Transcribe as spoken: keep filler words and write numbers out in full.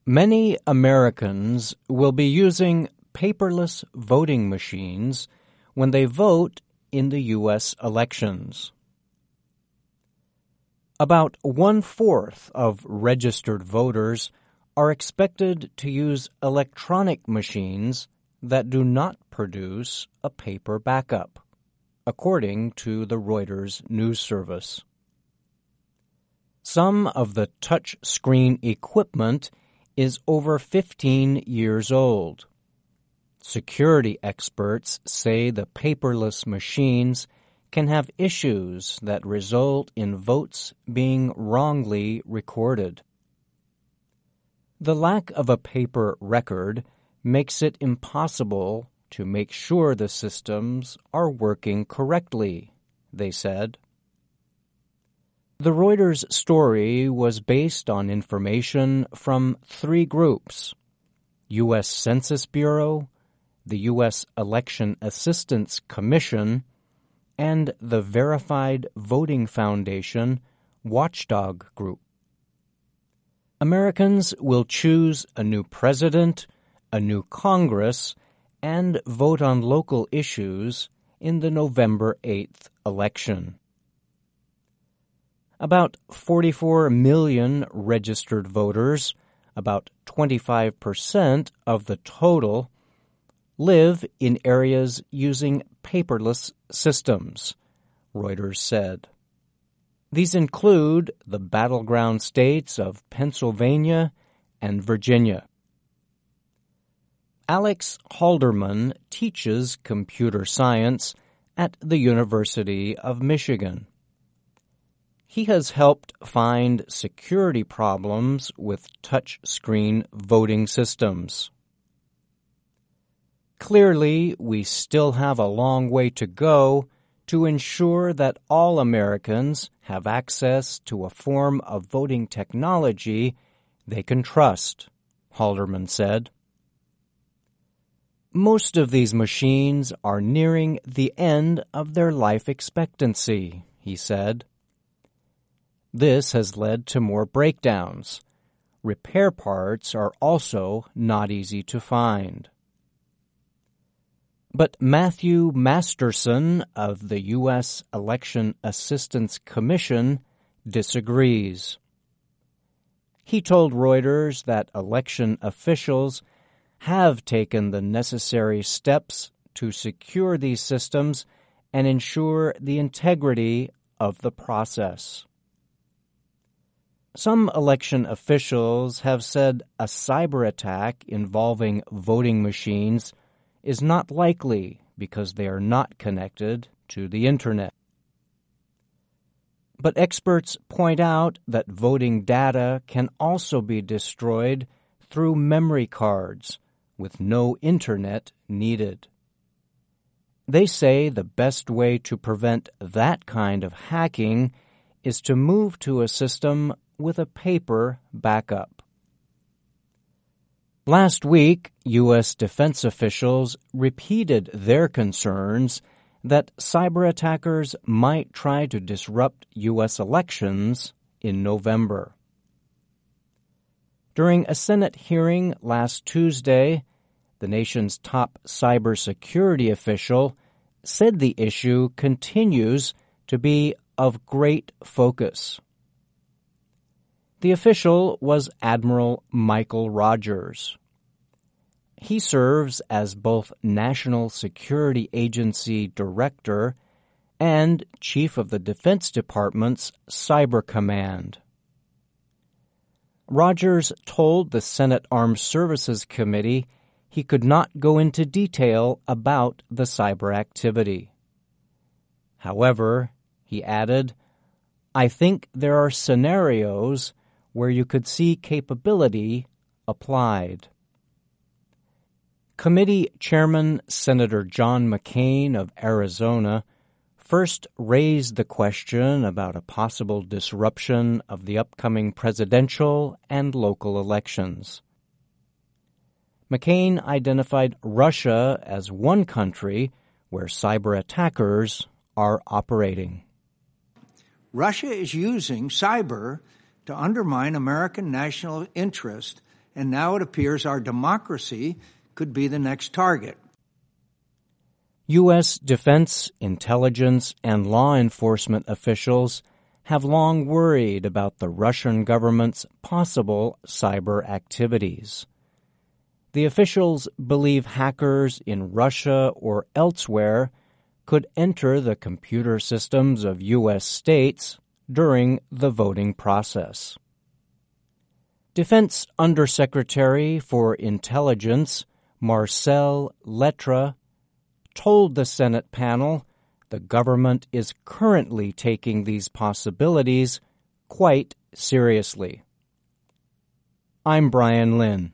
Many Americans will be using paperless voting machines when they vote in the U S elections. About one-fourth of registered voters are expected to use electronic machines that do not produce a paper backup, according to the Reuters news service. Some of the touch-screen equipment is over fifteen years old. Security experts say the paperless machines can have issues that result in votes being wrongly recorded. The lack of a paper record makes it impossible to make sure the systems are working correctly, they said. The Reuters story was based on information from three groups: U S Census Bureau, the U S Election Assistance Commission, and the Verified Voting Foundation watchdog group. Americans will choose a new president, a new Congress, and vote on local issues in the November eighth election. About forty-four million registered voters, about twenty-five percent of the total, live in areas using paperless systems, Reuters said. These include the battleground states of Pennsylvania and Virginia. Alex Halderman teaches computer science at the University of Michigan. He has helped find security problems with touch-screen voting systems. Clearly, we still have a long way to go to ensure that all Americans have access to a form of voting technology they can trust, Halderman said. Most of these machines are nearing the end of their life expectancy, he said. This has led to more breakdowns. Repair parts are also not easy to find. But Matthew Masterson of the U S Election Assistance Commission disagrees. He told Reuters that election officials have taken the necessary steps to secure these systems and ensure the integrity of the process. Some election officials have said a cyber attack involving voting machines is not likely because they are not connected to the Internet. But experts point out that voting data can also be destroyed through memory cards with no Internet needed. They say the best way to prevent that kind of hacking is to move to a system with a paper backup. Last week, U S defense officials repeated their concerns that cyber attackers might try to disrupt U S elections in November. During a Senate hearing last Tuesday, the nation's top cybersecurity official said the issue continues to be of great focus. The official was Admiral Michael Rogers. He serves as both National Security Agency Director and Chief of the Defense Department's Cyber Command. Rogers told the Senate Armed Services Committee he could not go into detail about the cyber activity. However, he added, "I think there are scenarios where you could see capability applied." Committee Chairman Senator John McCain of Arizona first raised the question about a possible disruption of the upcoming presidential and local elections. McCain identified Russia as one country where cyber attackers are operating. Russia is using cyber to undermine American national interest and now it appears our democracy could be the next target. U S defense, intelligence, and law enforcement officials have long worried about the Russian government's possible cyber activities. The officials believe hackers in Russia or elsewhere could enter the computer systems of U S states during the voting process. Defense Undersecretary for Intelligence Marcel Lettre told the Senate panel the government is currently taking these possibilities quite seriously. I'm Brian Lynn.